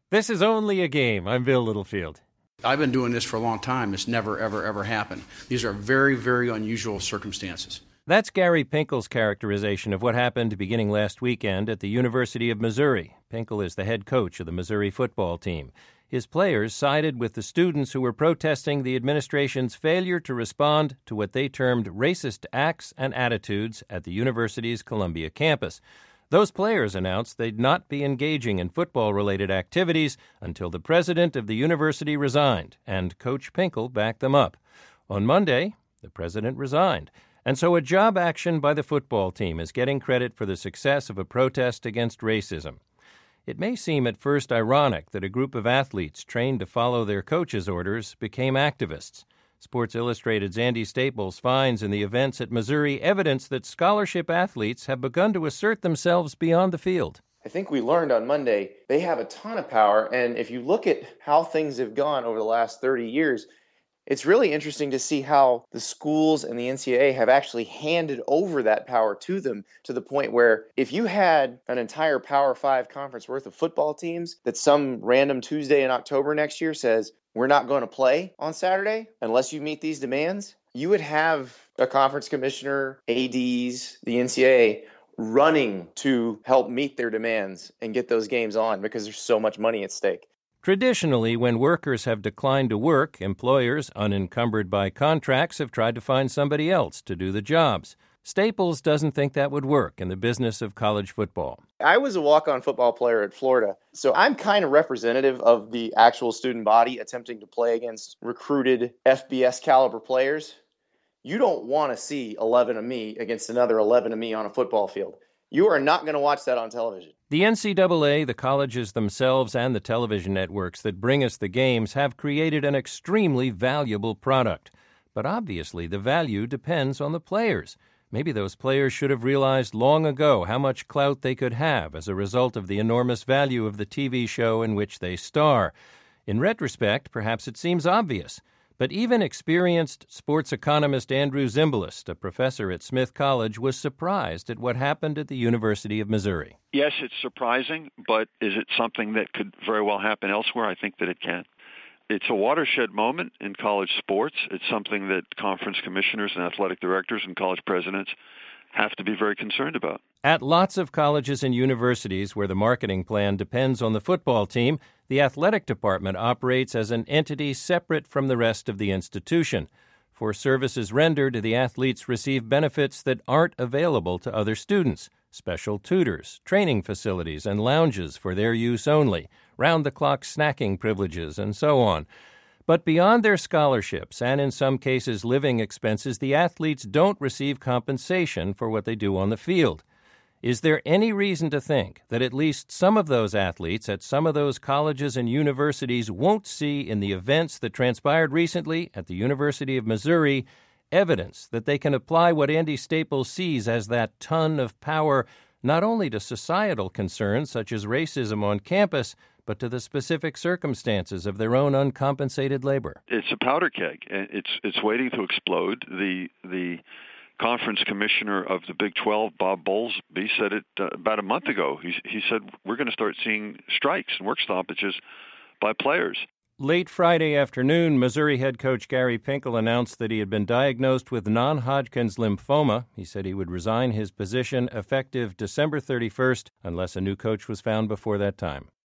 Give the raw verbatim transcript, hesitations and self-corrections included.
This is only a game. I'm Bill Littlefield. I've been doing this for a long time. It's never, ever, ever happened. These are very, very unusual circumstances. That's Gary Pinkel's characterization of what happened beginning last weekend at the University of Missouri. Pinkel is the head coach of the Missouri football team. His players sided with the students who were protesting the administration's failure to respond to what they termed racist acts and attitudes at the university's Columbia campus. Those players announced they'd not be engaging in football-related activities until the president of the university resigned, and Coach Pinkel backed them up. On Monday, the president resigned, and so a job action by the football team is getting credit for the success of a protest against racism. It may seem at first ironic that a group of athletes trained to follow their coach's orders became activists. Sports Illustrated's Andy Staples finds in the events at Missouri evidence that scholarship athletes have begun to assert themselves beyond the field. I think we learned on Monday they have a ton of power, and if you look at how things have gone over the last thirty years, it's really interesting to see how the schools and the N C double A have actually handed over that power to them to the point where if you had an entire Power Five conference worth of football teams that some random Tuesday in October next year says, we're not going to play on Saturday unless you meet these demands, you would have a conference commissioner, A Ds, the N C double A running to help meet their demands and get those games on because there's so much money at stake. Traditionally, when workers have declined to work, employers, unencumbered by contracts, have tried to find somebody else to do the jobs. Staples doesn't think that would work in the business of college football. I was a walk-on football player at Florida, so I'm kind of representative of the actual student body attempting to play against recruited F B S caliber players. You don't want to see eleven of me against another eleven of me on a football field. You are not going to watch that on television. The N C double A, the colleges themselves, and the television networks that bring us the games have created an extremely valuable product. But obviously, the value depends on the players. Maybe those players should have realized long ago how much clout they could have as a result of the enormous value of the T V show in which they star. In retrospect, perhaps it seems obvious. But even experienced sports economist Andrew Zimbalist, a professor at Smith College, was surprised at what happened at the University of Missouri. Yes, it's surprising, but is it something that could very well happen elsewhere? I think that it can. It's a watershed moment in college sports. It's something that conference commissioners and athletic directors and college presidents have to be very concerned about. At lots of colleges and universities where the marketing plan depends on the football team, the athletic department operates as an entity separate from the rest of the institution. For services rendered, the athletes receive benefits that aren't available to other students: special tutors, training facilities, and lounges for their use only, round-the-clock snacking privileges, and so on. But beyond their scholarships and, in some cases, living expenses, the athletes don't receive compensation for what they do on the field. Is there any reason to think that at least some of those athletes at some of those colleges and universities won't see in the events that transpired recently at the University of Missouri evidence that they can apply what Andy Staples sees as that ton of power not only to societal concerns such as racism on campus, but to the specific circumstances of their own uncompensated labor? It's a powder keg. It's it's waiting to explode. The the conference commissioner of the Big twelve, Bob Bowlesby, said it uh, about a month ago. He, he said we're going to start seeing strikes and work stoppages by players. Late Friday afternoon, Missouri head coach Gary Pinkel announced that he had been diagnosed with non-Hodgkin's lymphoma. He said he would resign his position effective December thirty-first unless a new coach was found before that time.